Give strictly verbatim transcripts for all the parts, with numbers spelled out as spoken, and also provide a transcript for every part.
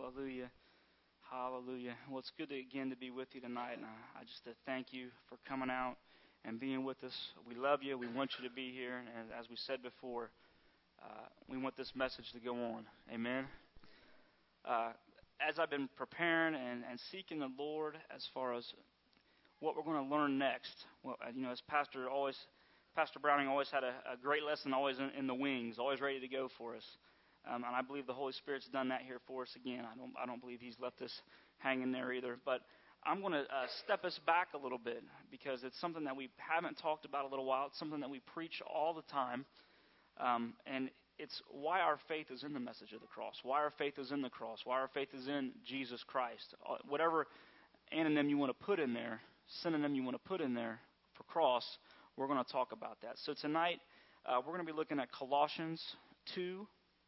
Hallelujah. Hallelujah. Well, it's good to, again to be with you tonight, and I, I just to thank you for coming out and being with us. We love you. We want you to be here, and as we said before, uh, we want this message to go on. Amen. Uh, as I've been preparing and, and seeking the Lord as far as what we're going to learn next, well, you know, as Pastor always, Pastor Browning always had a, a great lesson, always in, in the wings, always ready to go for us. Um, and I believe the Holy Spirit's done that here for us again. I don't, I don't believe He's left us hanging there either. But I'm going to uh, step us back a little bit because it's something that we haven't talked about a little while. It's something that we preach all the time, um, and it's why our faith is in the message of the cross. Why our faith is in the cross. Why our faith is in Jesus Christ. Uh, whatever anonym you want to put in there, synonym you want to put in there for cross, we're going to talk about that. So tonight uh, we're going to be looking at Colossians two.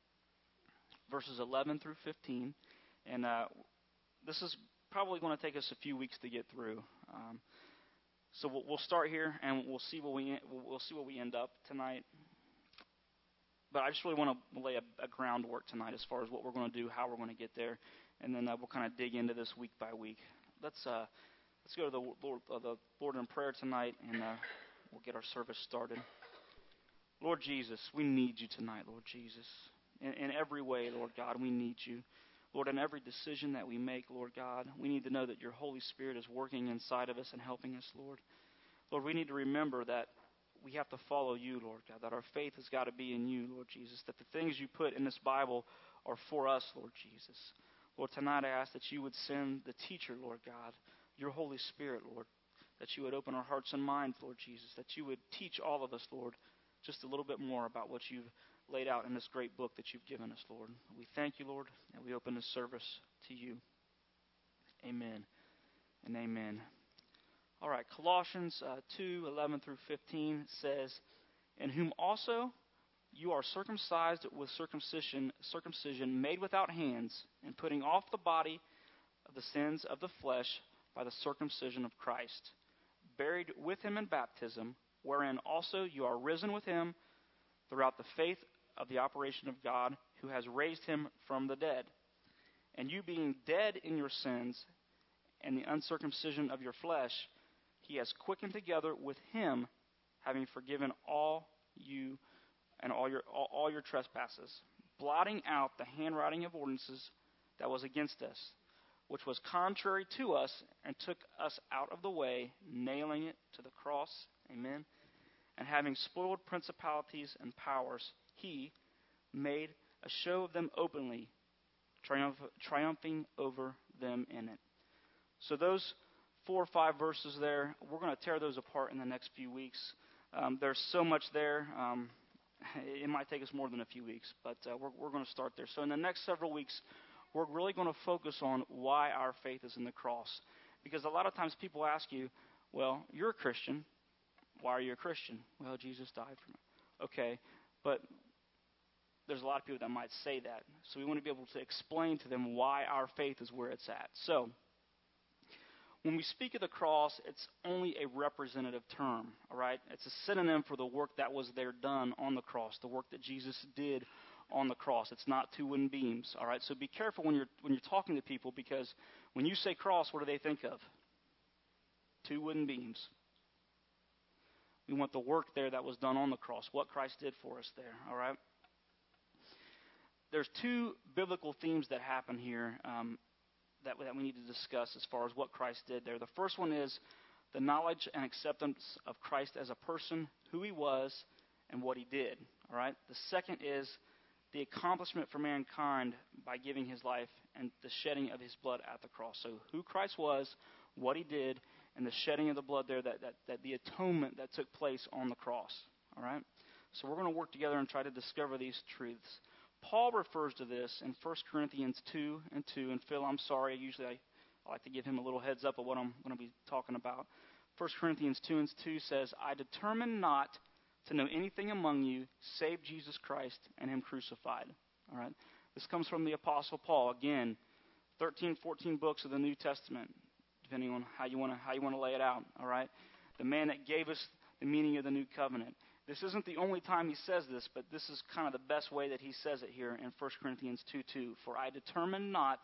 Verses eleven through fifteen, and uh, this is probably going to take us a few weeks to get through. Um, so we'll, we'll start here, and we'll see what we we'll see what we end up tonight. But I just really want to lay a, a groundwork tonight as far as what we're going to do, how we're going to get there, and then uh, we'll kind of dig into this week by week. Let's uh, let's go to the Lord, uh, the Lord in prayer tonight, and uh, we'll get our service started. Lord Jesus, we need you tonight, Lord Jesus. In, in every way, Lord God, we need you. Lord, in every decision that we make, Lord God, we need to know that your Holy Spirit is working inside of us and helping us, Lord. Lord, we need to remember that we have to follow you, Lord God, that our faith has got to be in you, Lord Jesus, that the things you put in this Bible are for us, Lord Jesus. Lord, tonight I ask that you would send the teacher, Lord God, your Holy Spirit, Lord, that you would open our hearts and minds, Lord Jesus, that you would teach all of us, Lord, just a little bit more about what you've laid out in this great book that you've given us, Lord. We thank you, Lord, and we open this service to you. Amen and amen. All right, Colossians uh, two, eleven through fifteen says, in whom also you are circumcised with circumcision, circumcision made without hands, and putting off the body of the sins of the flesh by the circumcision of Christ, buried with him in baptism, wherein also you are risen with him throughout the faith of the operation of God, who has raised him from the dead. And you being dead in your sins and the uncircumcision of your flesh, he has quickened together with him, having forgiven all you and all your all, all your trespasses, blotting out the handwriting of ordinances that was against us, which was contrary to us, and took us out of the way, nailing it to the cross. Amen. And having spoiled principalities and powers, he made a show of them openly, triumph, triumphing over them in it. So those four or five verses there, we're going to tear those apart in the next few weeks. Um, there's so much there. Um, it might take us more than a few weeks, but uh, we're, we're going to start there. So in the next several weeks, we're really going to focus on why our faith is in the cross. Because a lot of times people ask you, well, you're a Christian. Why are you a Christian? Well, Jesus died for me. Okay, but there's a lot of people that might say that. So we want to be able to explain to them why our faith is where it's at. So when we speak of the cross, it's only a representative term, all right? It's a synonym for the work that was there done on the cross, the work that Jesus did on the cross. It's not two wooden beams, all right? So be careful when you're when you're talking to people, because when you say cross, what do they think of? Two wooden beams. We want the work there that was done on the cross, what Christ did for us there, all right? There's two biblical themes that happen here um, that, that we need to discuss as far as what Christ did there. The first one is the knowledge and acceptance of Christ as a person, who he was, and what he did, all right? The second is the accomplishment for mankind by giving his life and the shedding of his blood at the cross. So who Christ was, what he did, and the shedding of the blood there, that, that, that the atonement that took place on the cross. All right? So we're going to work together and try to discover these truths. Paul refers to this in First Corinthians two and two. And Phil, I'm sorry. Usually I, I like to give him a little heads up of what I'm going to be talking about. First Corinthians two and two says, I determine not to know anything among you save Jesus Christ and him crucified. All right? This comes from the Apostle Paul. Again, thirteen, fourteen books of the New Testament, depending on how you want to how you want to lay it out, all right? The man that gave us the meaning of the new covenant. This isn't the only time he says this, but this is kind of the best way that he says it here in First Corinthians two two. For I determined not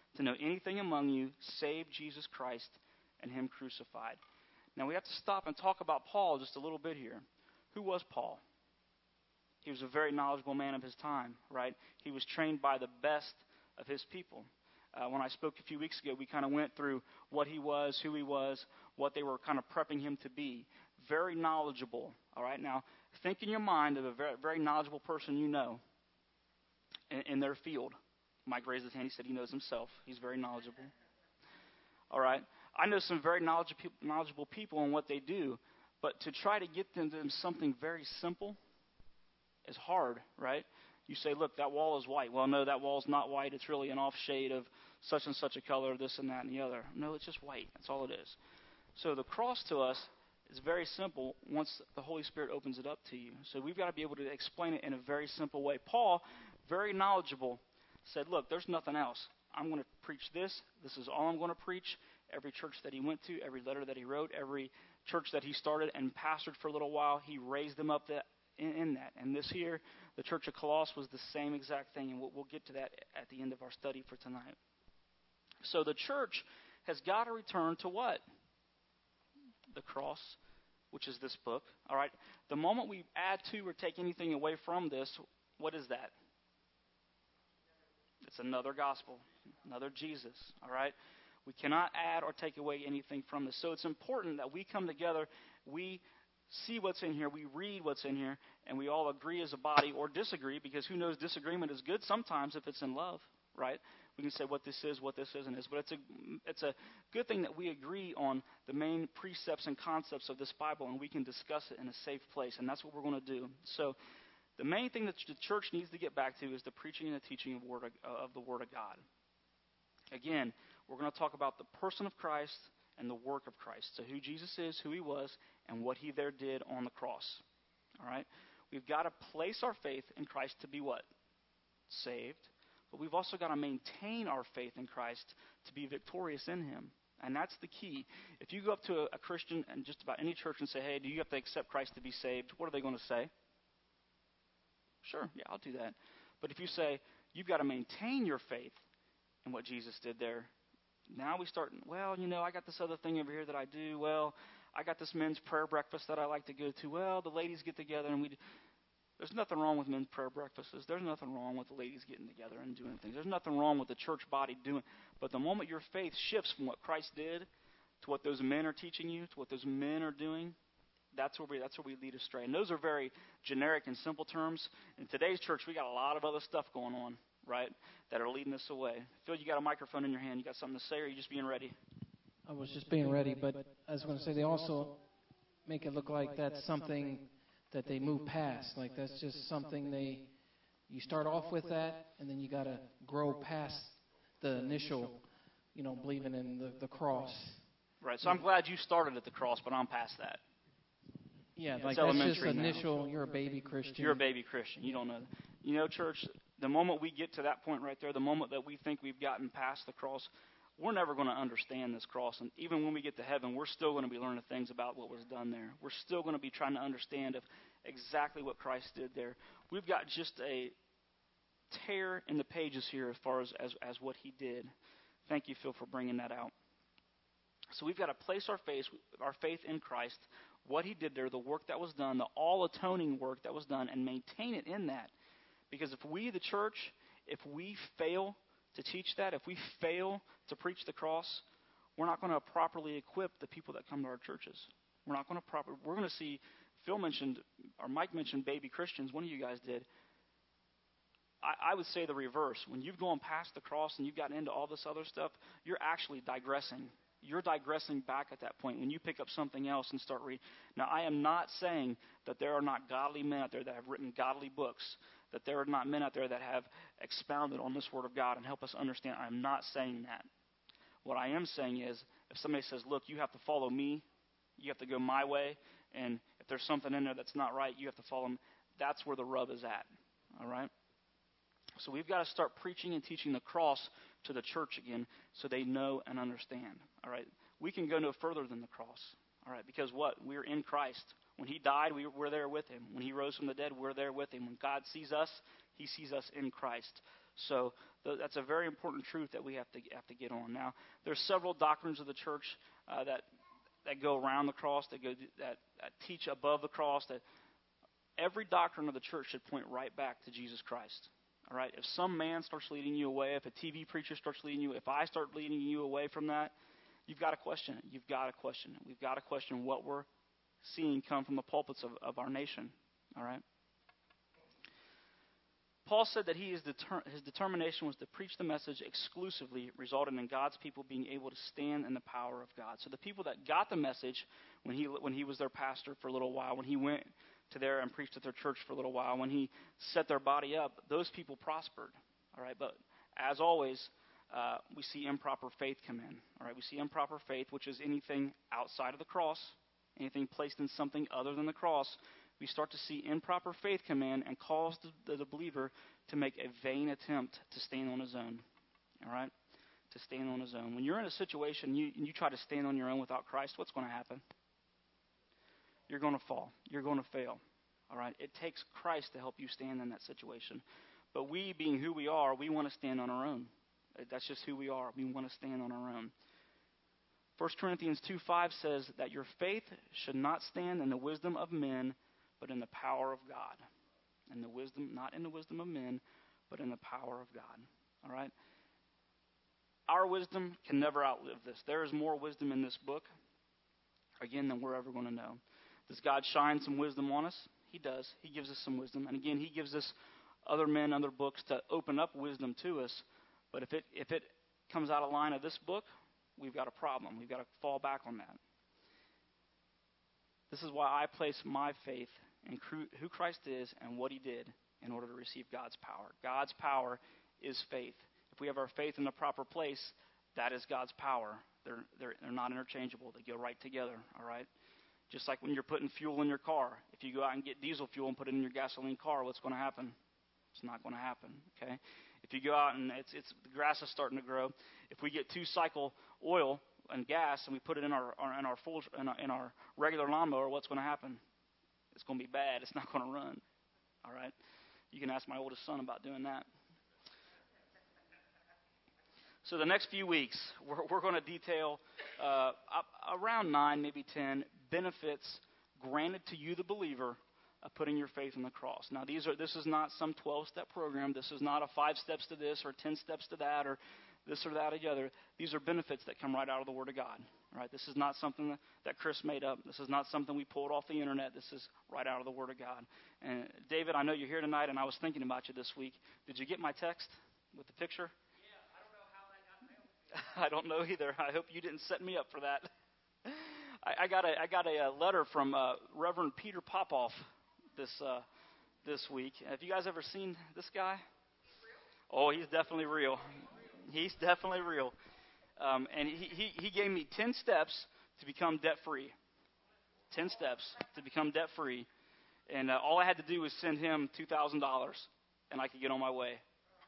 to know anything among you save Jesus Christ and him crucified. Now we have to stop and talk about Paul just a little bit here. Who was Paul? He was a very knowledgeable man of his time, right? He was trained by the best of his people. Uh, when I spoke a few weeks ago, we kind of went through what he was, who he was, what they were kind of prepping him to be. Very knowledgeable, all right? Now, think in your mind of a very, very knowledgeable person you know in, in their field. Mike raised his hand. He said he knows himself. He's very knowledgeable. All right? I know some very knowledgeable, knowledgeable people in what they do, but to try to get them to something very simple is hard, right? You say, look, that wall is white. Well, no, that wall's not white. It's really an off shade of such and such a color, this and that and the other. No, it's just white. That's all it is. So the cross to us is very simple once the Holy Spirit opens it up to you. So we've got to be able to explain it in a very simple way. Paul, very knowledgeable, said, look, there's nothing else. I'm going to preach this. This is all I'm going to preach. Every church that he went to, every letter that he wrote, every church that he started and pastored for a little while, he raised them up that, in, in that. And this here, the church of Colossus was the same exact thing, and we'll, we'll get to that at the end of our study for tonight. So the church has got to return to what? The cross, which is this book. All right. The moment we add to or take anything away from this, what is that? It's another gospel, another Jesus. All right. We cannot add or take away anything from this. So it's important that we come together, we see what's in here, we read what's in here, and we all agree as a body or disagree, because who knows, disagreement is good sometimes if it's in love, right? We can say what this is, what this isn't is. But it's a, it's a good thing that we agree on the main precepts and concepts of this Bible, and we can discuss it in a safe place, and that's what we're going to do. So the main thing that the church needs to get back to is the preaching and the teaching of, word of, of the Word of God. Again, we're going to talk about the person of Christ and the work of Christ. So who Jesus is, who he was, and what he there did on the cross. All right? We've got to place our faith in Christ to be what? Saved. But we've also got to maintain our faith in Christ to be victorious in him. And that's the key. If you go up to a, a Christian and just about any church and say, hey, do you have to accept Christ to be saved? What are they going to say? Sure, yeah, I'll do that. But if you say, you've got to maintain your faith in what Jesus did there, now we start, well, you know, I got this other thing over here that I do. Well, I got this men's prayer breakfast that I like to go to. Well, the ladies get together and we do. There's nothing wrong with men's prayer breakfasts. There's nothing wrong with the ladies getting together and doing things. There's nothing wrong with the church body doing. But the moment your faith shifts from what Christ did to what those men are teaching you, to what those men are doing, that's where we that's where we lead astray. And those are very generic and simple terms. In today's church, we got a lot of other stuff going on, right, that are leading us away. Phil, you got a microphone in your hand. You got something to say, or are you just being ready? I was just being ready, but I was going to say they also make it look like that's something that they move past. Like that's just something they, you start off with that, and then you got to grow past the initial, you know, believing in the, the cross. Right. So I'm glad you started at the cross, but I'm past that. Yeah, It's like that's just elementary now. initial, you're a baby Christian. You're a baby Christian. You don't know. You know, church, the moment we get to that point right there, the moment that we think we've gotten past the cross, we're never going to understand this cross. And even when we get to heaven, we're still going to be learning things about what was done there. We're still going to be trying to understand of exactly what Christ did there. We've got just a tear in the pages here as far as, as, as what he did. Thank you, Phil, for bringing that out. So we've got to place our faith, our faith in Christ, what he did there, the work that was done, the all-atoning work that was done, and maintain it in that. Because if we, the church, if we fail to teach that, if we fail to preach the cross, we're not going to properly equip the people that come to our churches. We're not going to proper. We're going to see. Phil mentioned, or Mike mentioned, baby Christians. One of you guys did. I, I would say the reverse. When you've gone past the cross and you've gotten into all this other stuff, you're actually digressing. You're digressing back at that point when you pick up something else and start reading. Now, I am not saying that there are not godly men out there that have written godly books, that there are not men out there that have expounded on this Word of God and help us understand. I'm not saying that. What I am saying is, if somebody says, look, you have to follow me, you have to go my way, and if there's something in there that's not right, you have to follow me, that's where the rub is at. All right? So we've got to start preaching and teaching the cross to the church again so they know and understand. All right? We can go no further than the cross. All right? Because what? We're in Christ. When he died, we we're there with him. When he rose from the dead, we're there with him. When God sees us, he sees us in Christ. So th- that's a very important truth that we have to have to get on. Now, there's several doctrines of the church uh, that that go around the cross, that go that, that teach above the cross. That every doctrine of the church should point right back to Jesus Christ. All right. If some man starts leading you away, if a T V preacher starts leading you, if I start leading you away from that, you've got to question it. You've got to question it. We've got to question what we're seeing come from the pulpits of, of our nation. All right. Paul said that he is deter- his determination was to preach the message exclusively, resulting in God's people being able to stand in the power of God. So the people that got the message when he when he was their pastor for a little while, when he went to there and preached at their church for a little while, when he set their body up, those people prospered. All right, but as always, uh, we see improper faith come in. All right, we see improper faith, which is anything outside of the cross, anything placed in something other than the cross. We start to see improper faith come in and cause the, the believer to make a vain attempt to stand on his own. All right? To stand on his own. When you're in a situation you, and you try to stand on your own without Christ, what's going to happen? You're going to fall. You're going to fail. All right? It takes Christ to help you stand in that situation. But we, being who we are, we want to stand on our own. That's just who we are. We want to stand on our own. First Corinthians two five says that your faith should not stand in the wisdom of men, but in the power of God. In the wisdom, not in the wisdom of men, but in the power of God. All right? Our wisdom can never outlive this. There is more wisdom in this book, again, than we're ever going to know. Does God shine some wisdom on us? He does. He gives us some wisdom. And again, He gives us other men, other books to open up wisdom to us. But if it if it comes out of line of this book, we've got a problem. We've got to fall back on that. This is why I place my faith in who Christ is and what He did in order to receive God's power. God's power is faith. If we have our faith in the proper place, that is God's power. They're, they're, they're not interchangeable. They go right together, all right? Just like when you're putting fuel in your car. If you go out and get diesel fuel and put it in your gasoline car, what's going to happen? It's not going to happen, okay? If you go out and it's, it's the grass is starting to grow, if we get two-cycle oil and gas and we put it in our, our in our full in our, in our regular lawnmower, what's going to happen? It's going to be bad. It's not going to run. All right? You can ask my oldest son about doing that. So the next few weeks, we're, we're going to detail uh, around nine, maybe ten benefits granted to you, the believer, of putting your faith in the cross. Now, these are this is not some twelve-step program. This is not a five steps to this or ten steps to that or this or that or the other. These are benefits that come right out of the Word of God. Right? This is not something that, that Chris made up. This is not something we pulled off the internet. This is right out of the Word of God. And David, I know you're here tonight, and I was thinking about you this week. Did you get my text with the picture? Yeah, I don't know how that got mailed. I don't know either. I hope you didn't set me up for that. I, I got a I got a, a letter from uh, Reverend Peter Popoff this uh, this week. Have you guys ever seen this guy? Oh, he's definitely real. He's definitely real. Um, and he, he, he gave me ten steps to become debt-free. ten steps to become debt-free. And uh, all I had to do was send him two thousand dollars, and I could get on my way.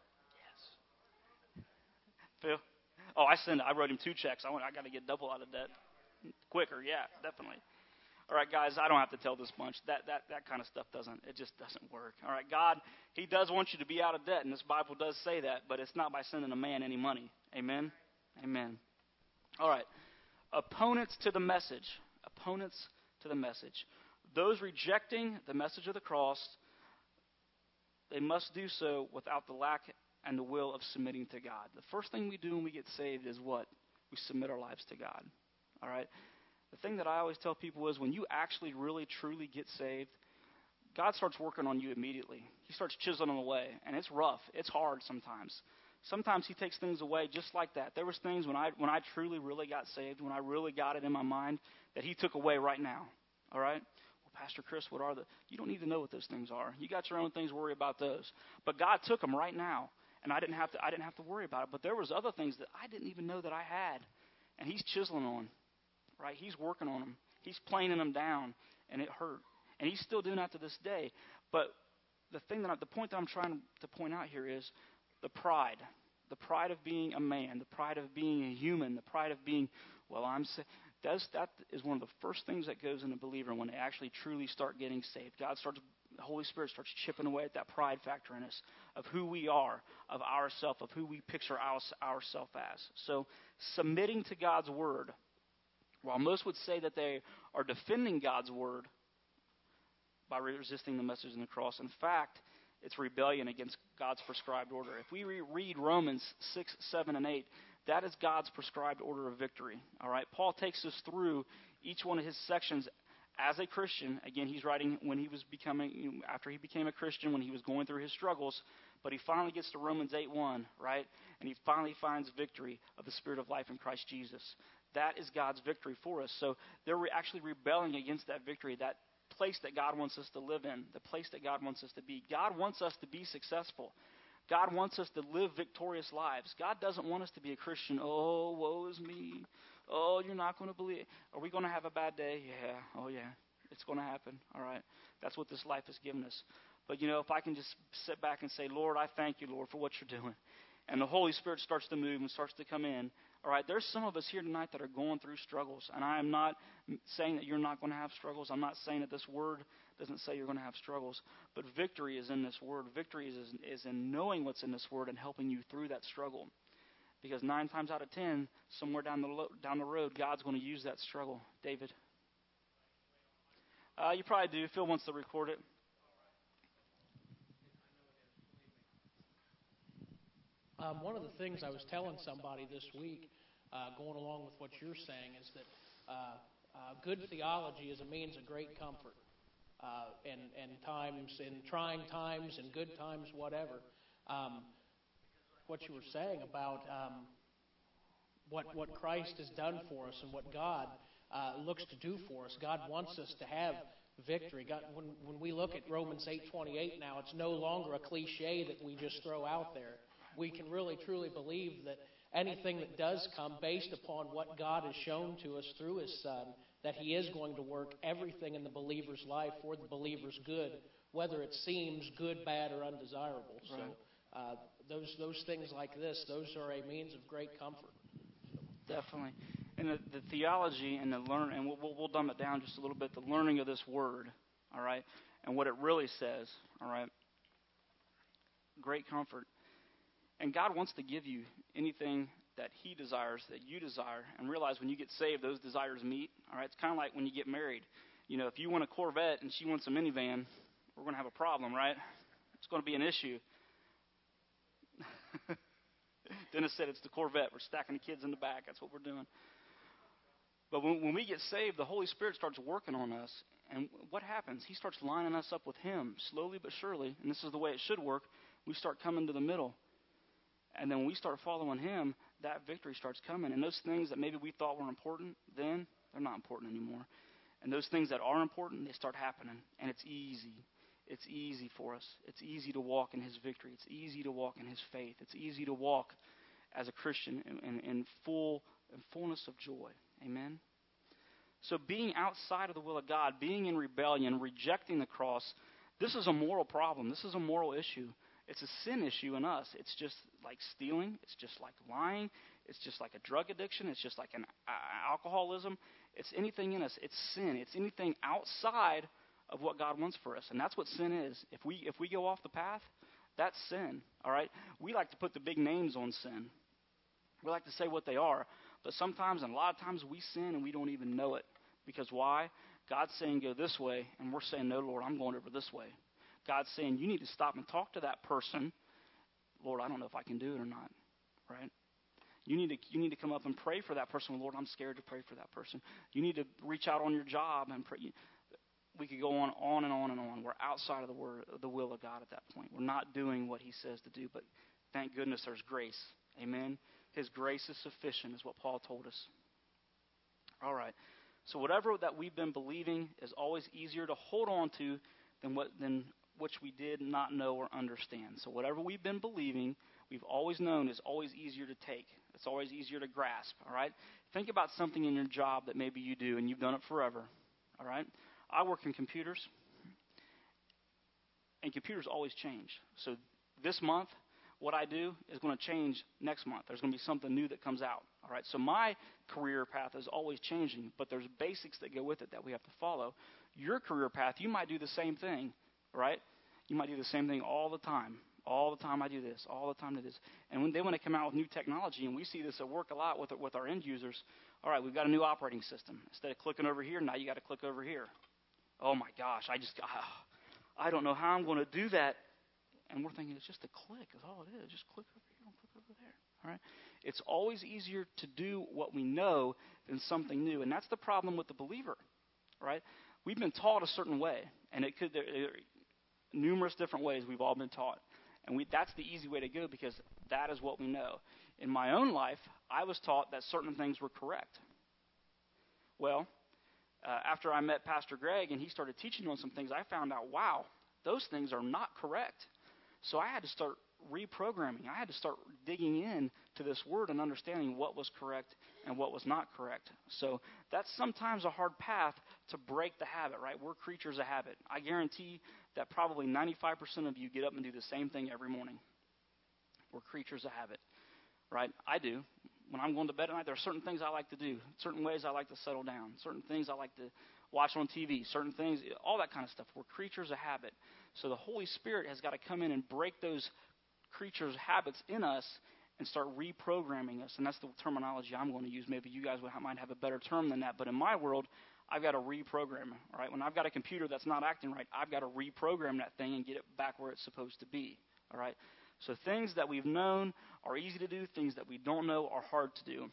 Yes. Phil? Oh, I sent. I wrote him two checks. I went, I got to get double out of debt quicker. Yeah, definitely. All right, guys, I don't have to tell this bunch. That, that, that kind of stuff doesn't, it just doesn't work. All right, God, He does want you to be out of debt, and this Bible does say that, but it's not by sending a man any money. Amen? Amen. All right. Opponents to the message. Opponents to the message. Those rejecting the message of the cross, they must do so without the lack and the will of submitting to God. The first thing we do when we get saved is what? We submit our lives to God. All right? The thing that I always tell people is when you actually really, truly get saved, God starts working on you immediately. He starts chiseling away, and it's rough. It's hard sometimes. Sometimes He takes things away just like that. There was things when I when I truly, really got saved, when I really got it in my mind, that He took away right now. All right? Well, Pastor Chris, what are the... You don't need to know what those things are. You got your own things, worry about those. But God took them right now, and I didn't have to I didn't have to worry about it. But there was other things that I didn't even know that I had, and He's chiseling on. Right? He's working on them. He's planing them down, and it hurt. And He's still doing that to this day. But the thing that I, the point that I'm trying to point out here is the pride, the pride of being a man, the pride of being a human, the pride of being, well, I'm sa- does that is one of the first things that goes in a believer when they actually truly start getting saved. God starts the Holy Spirit starts chipping away at that pride factor in us of who we are, of ourself, of who we picture our, ourself as. So submitting to God's word, while most would say that they are defending God's word by resisting the message of the cross, in fact, it's rebellion against God's prescribed order. If we read Romans six, seven, and eight, that is God's prescribed order of victory. All right, Paul takes us through each one of his sections as a Christian. Again, he's writing when he was becoming, after he became a Christian, when he was going through his struggles. But he finally gets to Romans eight one, right? And he finally finds victory of the Spirit of life in Christ Jesus. That is God's victory for us. So they're actually rebelling against that victory, that place that God wants us to live in, the place that God wants us to be. God wants us to be successful. God wants us to live victorious lives. God doesn't want us to be a Christian. Oh, woe is me. Oh, you're not going to believe. Are we going to have a bad day? Yeah. Oh, yeah. It's going to happen. All right. That's what this life has given us. But, you know, if I can just sit back and say, Lord, I thank you, Lord, for what you're doing. And the Holy Spirit starts to move and starts to come in. All right, there's some of us here tonight that are going through struggles. And I am not saying that you're not going to have struggles. I'm not saying that this word doesn't say you're going to have struggles. But victory is in this word. Victory is, is in knowing what's in this word and helping you through that struggle. Because nine times out of ten, somewhere down the lo- down the road, God's going to use that struggle. David? Uh, you probably do. Phil wants to record it. Um, one of the things I was telling somebody this week, uh, going along with what you're saying, is that uh, uh, good theology is a means of great comfort uh, in, in times, in trying times, in good times, whatever. Um, what you were saying about um, what what Christ has done for us and what God uh, looks to do for us. God wants us to have victory. God, when when we look at Romans eight twenty-eight now, it's no longer a cliche that we just throw out there. We can really, truly believe that anything that does come based upon what God has shown to us through His Son, that He is going to work everything in the believer's life for the believer's good, whether it seems good, bad, or undesirable. So uh, those those things like this, those are a means of great comfort. Definitely. And the, the theology and the learn, and we'll, we'll, we'll dumb it down just a little bit, the learning of this word, all right, and what it really says, all right, great comfort. And God wants to give you anything that He desires, that you desire, and realize when you get saved, those desires meet. All right, it's kind of like when you get married. You know, if you want a Corvette and she wants a minivan, we're going to have a problem, right? It's going to be an issue. Dennis said it's the Corvette. We're stacking the kids in the back. That's what we're doing. But when, when we get saved, the Holy Spirit starts working on us. And what happens? He starts lining us up with Him, slowly but surely. And this is the way it should work. We start coming to the middle. And then when we start following Him, that victory starts coming. And those things that maybe we thought were important then, they're not important anymore. And those things that are important, they start happening. And it's easy. It's easy for us. It's easy to walk in His victory. It's easy to walk in His faith. It's easy to walk as a Christian in, in, in full in fullness of joy. Amen? So being outside of the will of God, being in rebellion, rejecting the cross, this is a moral problem. This is a moral issue. It's a sin issue in us. It's just like stealing. It's just like lying. It's just like a drug addiction. It's just like an uh, alcoholism. It's anything in us. It's sin. It's anything outside of what God wants for us. And that's what sin is. If we if we go off the path, that's sin. All right? We like to put the big names on sin. We like to say what they are. But sometimes and a lot of times we sin and we don't even know it. Because why? God's saying go this way, and we're saying, no, Lord, I'm going over this way. God's saying, you need to stop and talk to that person. Lord, I don't know if I can do it or not, right? You need to you need to come up and pray for that person. Lord, I'm scared to pray for that person. You need to reach out on your job and pray. We could go on, on and on and on. We're outside of the word, the will of God at that point. We're not doing what He says to do, but thank goodness there's grace. Amen? His grace is sufficient is what Paul told us. All right. So whatever that we've been believing is always easier to hold on to than what than which we did not know or understand. So whatever we've been believing, we've always known is always easier to take. It's always easier to grasp, all right? Think about something in your job that maybe you do and you've done it forever, all right? I work in computers, and computers always change. So this month, what I do is going to change next month. There's going to be something new that comes out, all right? So my career path is always changing, but there's basics that go with it that we have to follow. Your career path, you might do the same thing right? You might do the same thing all the time. All the time I do this. All the time I do this. And when they want to come out with new technology, and we see this at work a lot with with our end users. All right, we've got a new operating system. Instead of clicking over here, now you got to click over here. Oh my gosh, I just I don't know how I'm going to do that. And we're thinking it's just a click. That's all it is. Just click over here and click over there. All right. It's always easier to do what we know than something new, and that's the problem with the believer. Right? We've been taught a certain way, and it could there are numerous different ways we've all been taught. And we, that's the easy way to go because that is what we know. In my own life, I was taught that certain things were correct. Well, uh, after I met Pastor Greg and he started teaching on some things, I found out, wow, those things are not correct. So I had to start reprogramming. I had to start digging in to this word and understanding what was correct and what was not correct. So that's sometimes a hard path to break the habit, right? We're creatures of habit. I guarantee that probably ninety-five percent of you get up and do the same thing every morning. We're creatures of habit, right? I do. When I'm going to bed at night, there are certain things I like to do, certain ways I like to settle down, certain things I like to watch on T V, certain things, all that kind of stuff. We're creatures of habit. So the Holy Spirit has got to come in and break those creatures' habits in us and start reprogramming us. And that's the terminology I'm going to use. Maybe you guys might have a better term than that. But in my world, I've got to reprogram it, right? When I've got a computer that's not acting right, I've got to reprogram that thing and get it back where it's supposed to be, all right? So things that we've known are easy to do. Things that we don't know are hard to do.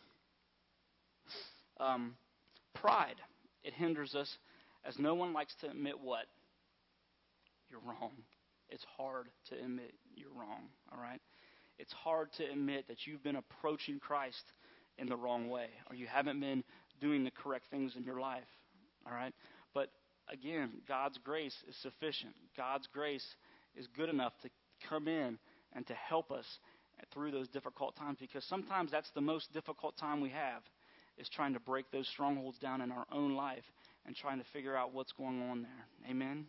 Um, pride, it hinders us as no one likes to admit what? You're wrong. It's hard to admit you're wrong, all right? It's hard to admit that you've been approaching Christ in the wrong way or you haven't been doing the correct things in your life, all right? But again, God's grace is sufficient. God's grace is good enough to come in and to help us through those difficult times because sometimes that's the most difficult time we have is trying to break those strongholds down in our own life and trying to figure out what's going on there. Amen?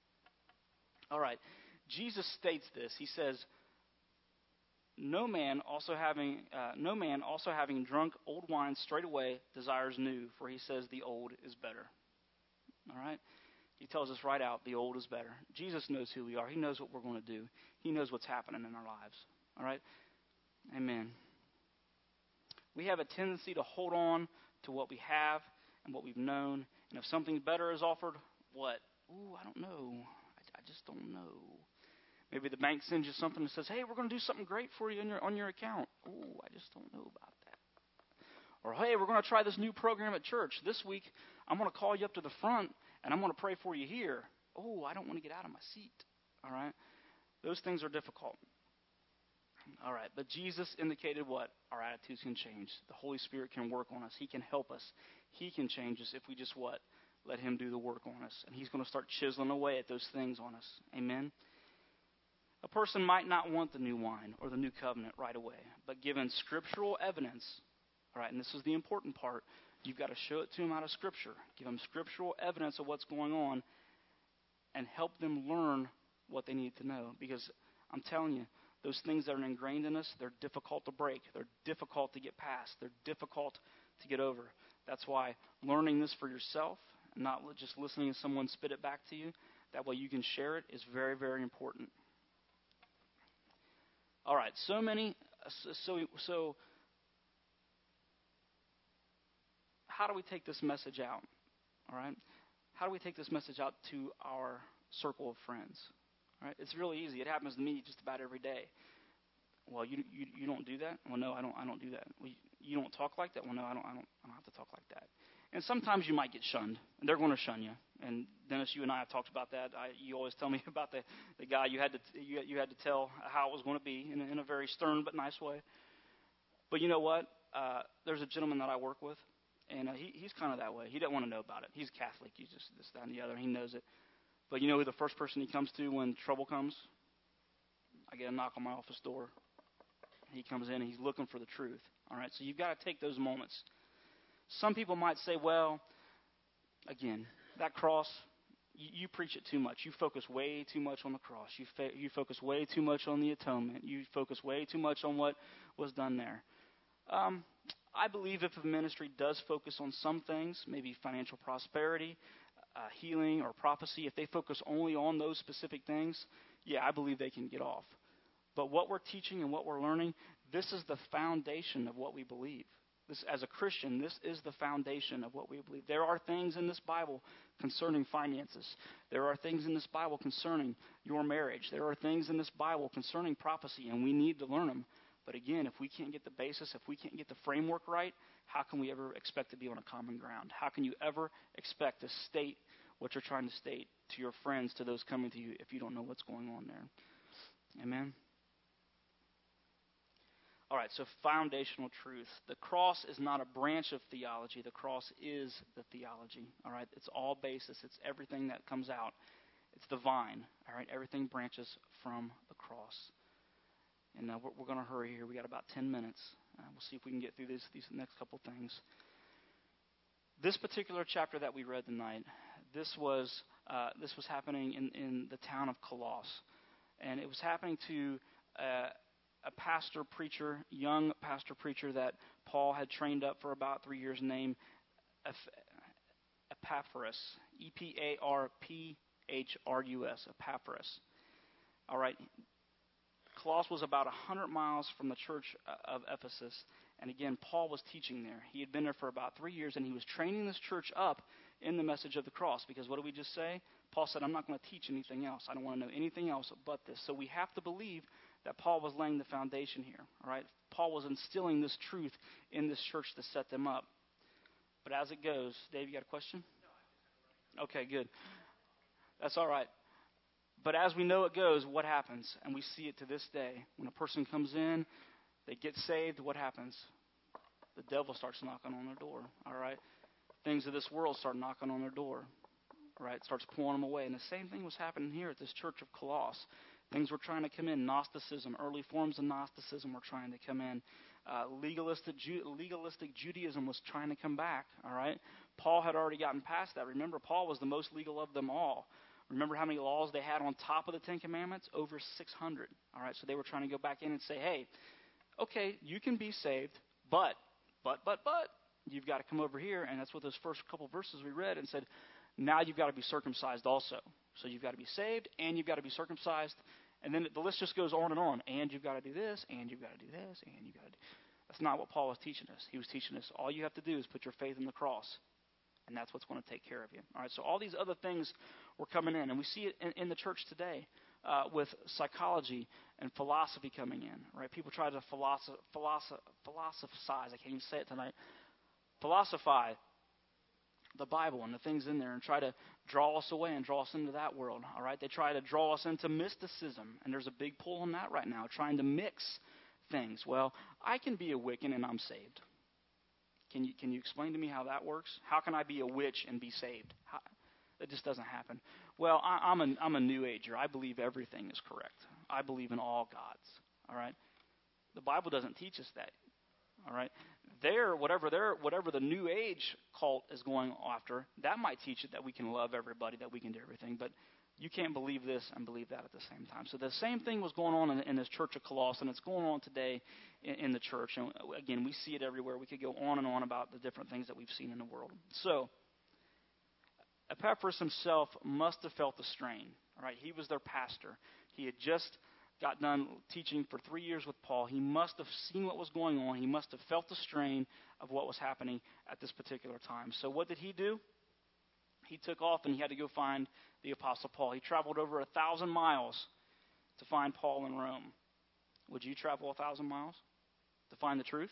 All right. Jesus states this. He says, No man also having uh, no man also having drunk old wine straightway desires new, for he says the old is better. All right? He tells us right out, the old is better. Jesus knows who we are. He knows what we're going to do. He knows what's happening in our lives. All right? Amen. We have a tendency to hold on to what we have and what we've known. And if something better is offered, what? Ooh, I don't know. I, I just don't know. Maybe the bank sends you something that says, hey, we're going to do something great for you on your, on your account. Ooh, I just don't know about that. Or, hey, we're going to try this new program at church. This week, I'm going to call you up to the front, and I'm going to pray for you here. Oh, I don't want to get out of my seat. All right? Those things are difficult. All right, but Jesus indicated what? Our attitudes can change. The Holy Spirit can work on us. He can help us. He can change us if we just what? Let Him do the work on us. And He's going to start chiseling away at those things on us. Amen? A person might not want the new wine or the new covenant right away, but given scriptural evidence, all right, and this is the important part, you've got to show it to them out of Scripture. Give them scriptural evidence of what's going on and help them learn what they need to know. Because I'm telling you, those things that are ingrained in us, they're difficult to break. They're difficult to get past. They're difficult to get over. That's why learning this for yourself, and not just listening to someone spit it back to you, that way you can share it, is very, very important. All right, so many, so, so how do we take this message out? All right, how do we take this message out to our circle of friends? All right, it's really easy. It happens to me just about every day. Well, you you you don't do that? Well, no, I don't I don't do that. Well, you, you don't talk like that? Well, no, I don't I don't I don't have to talk like that. And sometimes you might get shunned, and they're going to shun you. And Dennis, you and I have talked about that. I, you always tell me about the, the guy you had to you, you had to tell how it was going to be in, in a very stern but nice way. But you know what? Uh, there's a gentleman that I work with, and uh, he he's kind of that way. He doesn't want to know about it. He's Catholic. He's just this, that, and the other. And he knows it. But you know who the first person he comes to when trouble comes? I get a knock on my office door. He comes in and he's looking for the truth. All right, so you've got to take those moments. Some people might say, well, again, that cross, you, you preach it too much. You focus way too much on the cross. You, fa- you focus way too much on the atonement. You focus way too much on what was done there. Um, I believe if a ministry does focus on some things, maybe financial prosperity, uh, healing or prophecy, if they focus only on those specific things, yeah, I believe they can get off. But what we're teaching and what we're learning, this is the foundation of what we believe. This, as a Christian, this is the foundation of what we believe. There are things in this Bible concerning finances. There are things in this Bible concerning your marriage. There are things in this Bible concerning prophecy, and we need to learn them. But again, if we can't get the basis, if we can't get the framework right, how can we ever expect to be on a common ground? How can you ever expect to state what you're trying to state to your friends, to those coming to you, if you don't know what's going on there? Amen? All right, so foundational truth. The cross is not a branch of theology. The cross is the theology. All right, it's all basis. It's everything that comes out. It's the vine. All right, everything branches from the cross. And uh, we're, we're going to hurry here. We got about ten minutes. Uh, we'll see if we can get through these these next couple things. This particular chapter that we read tonight, this was uh, this was happening in, in the town of Colossus, and it was happening to Uh, a pastor preacher, young pastor preacher that Paul had trained up for about three years, named Epaphras, E P A R P H R U S, Epaphras. All right, Colossus was about one hundred miles from the church of Ephesus, and again, Paul was teaching there. He had been there for about three years, and he was training this church up in the message of the cross, because what did we just say? Paul said, I'm not going to teach anything else. I don't want to know anything else but this. So we have to believe that Paul was laying the foundation here, all right? Paul was instilling this truth in this church to set them up. But as it goes, Dave, you got a question? Okay, good. That's all right. But as we know it goes, what happens? And we see it to this day. When a person comes in, they get saved, what happens? The devil starts knocking on their door, all right? Things of this world start knocking on their door, all right? Starts pulling them away. And the same thing was happening here at this church of Colossus. Things were trying to come in. Gnosticism, early forms of Gnosticism were trying to come in. Uh, legalistic, Ju- legalistic Judaism was trying to come back, all right? Paul had already gotten past that. Remember, Paul was the most legal of them all. Remember how many laws they had on top of the Ten Commandments? Over six hundred, all right? So they were trying to go back in and say, hey, okay, you can be saved, but, but, but, but, you've got to come over here. And that's what those first couple verses we read and said, now you've got to be circumcised also. So you've got to be saved, and you've got to be circumcised. And then the list just goes on and on. And you've got to do this, and you've got to do this, and you've got to do... That's not what Paul was teaching us. He was teaching us all you have to do is put your faith in the cross, and that's what's going to take care of you. All right, so all these other things were coming in, and we see it in, in the church today uh, with psychology and philosophy coming in. Right? People try to philosoph- philosoph- philosophize. I can't even say it tonight. Philosophize the Bible and the things in there and try to draw us away and draw us into that world, all right? They try to draw us into mysticism, and there's a big pull on that right now, trying to mix things. Well, I can be a Wiccan and I'm saved. Can you can you explain to me how that works? How can I be a witch and be saved? How, that just doesn't happen. Well, I, I'm, a, I'm a New Ager. I believe everything is correct. I believe in all gods, all right? The Bible doesn't teach us that, all right? There, whatever there, whatever the New Age cult is going after, that might teach it that we can love everybody, that we can do everything. But you can't believe this and believe that at the same time. So the same thing was going on in, in this church of Colossus, and it's going on today in, in the church. And again, we see it everywhere. We could go on and on about the different things that we've seen in the world. So Epaphras himself must have felt the strain. All right, he was their pastor. He had just got done teaching for three years with Paul. He must have seen what was going on. He must have felt the strain of what was happening at this particular time. So what did he do? He took off and he had to go find the Apostle Paul. He traveled over a thousand miles to find Paul in Rome. Would you travel a thousand miles to find the truth?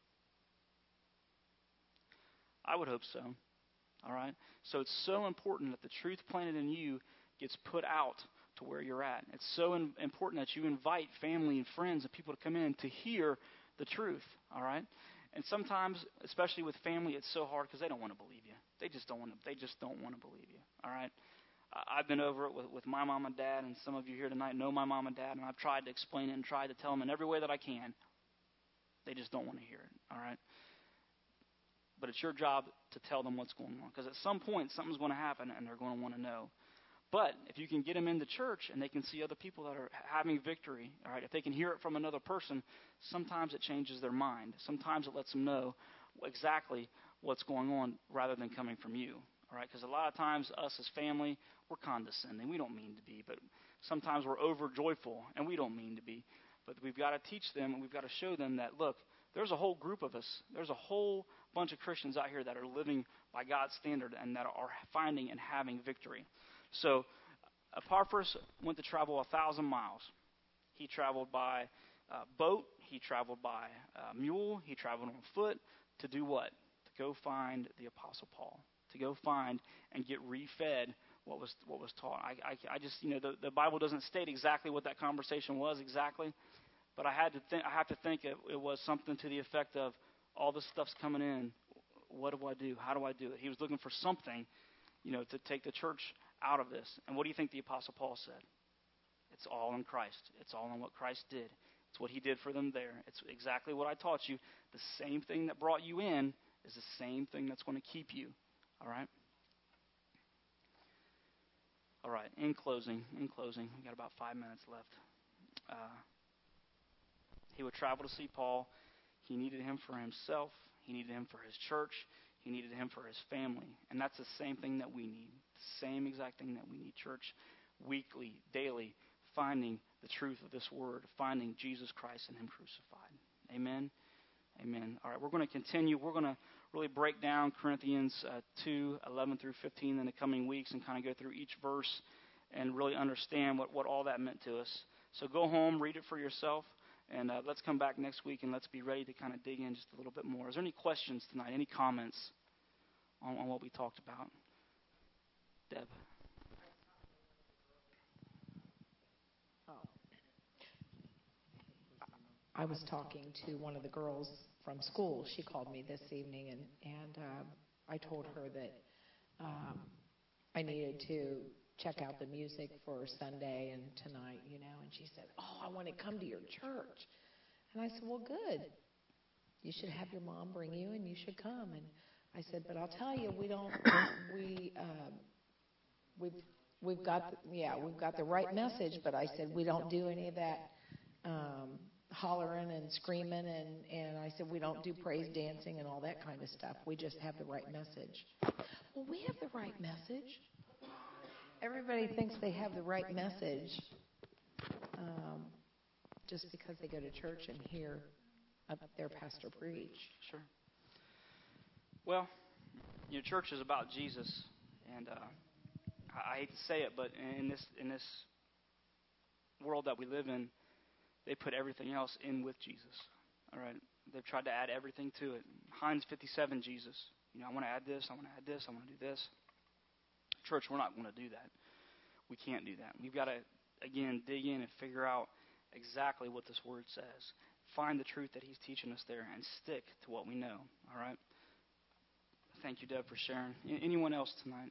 I would hope so. All right? So it's so important that the truth planted in you gets put out to where you're at. It's so in, important that you invite family and friends and people to come in to hear the truth, all right? And sometimes, especially with family, it's so hard because they don't want to believe you. They just don't want to. They just don't want to believe you, all right? I've been over it with, with my mom and dad, and some of you here tonight know my mom and dad, and I've tried to explain it and tried to tell them in every way that I can. They just don't want to hear it, all right? But it's your job to tell them what's going on, because at some point something's going to happen, and they're going to want to know. But if you can get them into church and they can see other people that are having victory, all right, if they can hear it from another person, sometimes it changes their mind. Sometimes it lets them know exactly what's going on rather than coming from you, All right, because a lot of times us as family, we're condescending. We don't mean to be, but sometimes we're over joyful, and we don't mean to be. But we've got to teach them, and we've got to show them that, look, there's a whole group of us. There's a whole bunch of Christians out here that are living by God's standard and that are finding and having victory. So Epaphras went to travel a thousand miles. He traveled by uh, boat. He traveled by uh, mule. He traveled on foot to do what? To go find the Apostle Paul. To go find and get refed what was what was taught. I, I, I just, you know, the, the Bible doesn't state exactly what that conversation was exactly, but I had to think. I have to think it, it was something to the effect of, all this stuff's coming in. What do I do? How do I do it? He was looking for something, you know, to take the church out of this. And what do you think the Apostle Paul said? It's all in Christ. It's all in what Christ did. It's what he did for them there. It's exactly what I taught you. The same thing that brought you in is the same thing that's going to keep you. All right? All right, in closing, in closing, we've got about five minutes left. Uh, he would travel to see Paul. He needed him for himself. He needed him for his church. He needed him for his family. And that's the same thing that we need. The same exact thing that we need, church, weekly, daily, finding the truth of this word, finding Jesus Christ and him crucified. Amen? Amen. All right, we're going to continue. We're going to really break down Corinthians uh, two, eleven through fifteen in the coming weeks and kind of go through each verse and really understand what, what all that meant to us. So go home, read it for yourself, and uh, let's come back next week and let's be ready to kind of dig in just a little bit more. Is there any questions tonight, any comments on, on what we talked about? Deb. I was talking to one of the girls from school. She called me this evening, and, and um, I told her that um, I needed to check out the music for Sunday and tonight, you know. And she said, oh, I want to come to your church. And I said, well, good. You should have your mom bring you, and you should come. And I said, but I'll tell you, we don't, we, um, we've, we've got, the, yeah, we've got the right message, but I said, we don't do any of that um, hollering and screaming, and, and I said, we don't do praise dancing and all that kind of stuff. We just have the right message. Well, we have the right message. Everybody thinks they have the right message um, just because they go to church and hear their pastor preach. Sure. Well, your church is about Jesus, and uh, I, I hate to say it, but in this in this world that we live in, they put everything else in with Jesus. All right, they've tried to add everything to it. Heinz fifty-seven, Jesus. You know, I want to add this. I want to add this. I want to do this. Church, we're not going to do that. We can't do that. We've got to again dig in and figure out exactly what this word says. Find the truth that he's teaching us there and stick to what we know. All right. Thank you, Deb, for sharing. Anyone else tonight?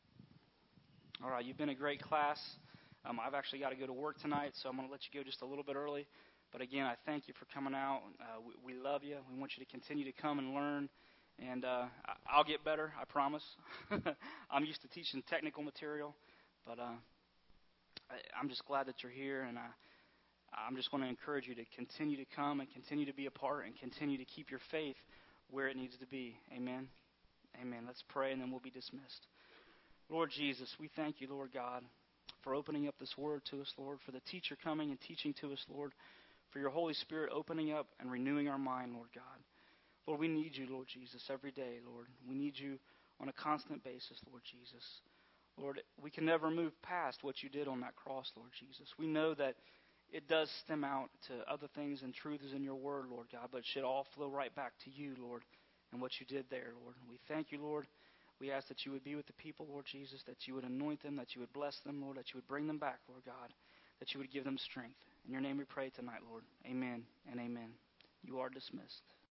All right, you've been a great class. Um, I've actually got to go to work tonight, so I'm going to let you go just a little bit early. But again, I thank you for coming out. Uh, we, we love you. We want you to continue to come and learn. And uh, I'll get better, I promise. I'm used to teaching technical material, but uh, I, I'm just glad that you're here. And I, I'm just going to encourage you to continue to come and continue to be a part and continue to keep your faith where it needs to be. Amen. Amen. Let's pray, and then we'll be dismissed. Lord Jesus, we thank you, Lord God, for opening up this word to us, Lord, for the teacher coming and teaching to us, Lord, for your Holy Spirit opening up and renewing our mind, Lord God. Lord, we need you, Lord Jesus, every day, Lord. We need you on a constant basis, Lord Jesus. Lord, we can never move past what you did on that cross, Lord Jesus. We know that it does stem out to other things and truths in your word, Lord God, but it should all flow right back to you, Lord, and what you did there, Lord. We thank you, Lord. We ask that you would be with the people, Lord Jesus, that you would anoint them, that you would bless them, Lord, that you would bring them back, Lord God, that you would give them strength. In your name we pray tonight, Lord. Amen and amen. You are dismissed.